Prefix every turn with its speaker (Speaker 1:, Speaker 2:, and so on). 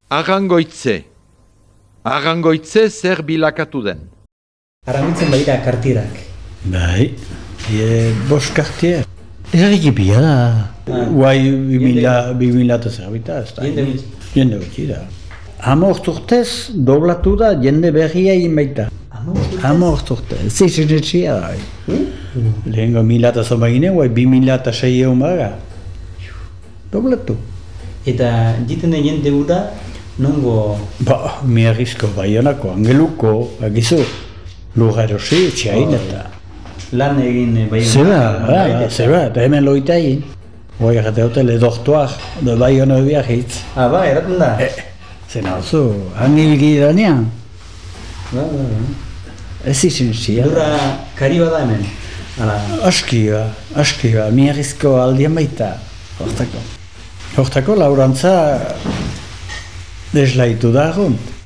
Speaker 1: Arrangoitze. Arrangoitze zer bilakatu den.
Speaker 2: Arrangoitzen baira kartierak.
Speaker 3: Bai, bost kartier. Errikipia da. Guai 2000 eta zerbita, ez da. Jende gutxi da. 10 urtez doblatu da jende berria egin baita. 10 urtez, zizitxia da. Lehenko 1000 eta zoma gine, guai 2000 eta 6 egun baga. Doblatu.
Speaker 2: Eta jiten den jende gura, nongo...
Speaker 3: Ba, Miarrizko, Baionako, Angeluko, bakizu, lurra erosi, txain eta...
Speaker 2: Lan egin Baionako.
Speaker 3: Zeba, eta hemen loita egin. Guai jate hotele doktoak, Baiono biarritz.
Speaker 2: Ba, eraten da?
Speaker 3: Zena oso, hangilgi danean.
Speaker 2: Ba.
Speaker 3: Ez izin zia.
Speaker 2: Lurra kari bada hemen?
Speaker 3: Aski ba, Miarrizko aldian baita, hortako. Hortako laurantza deslaitu da hon.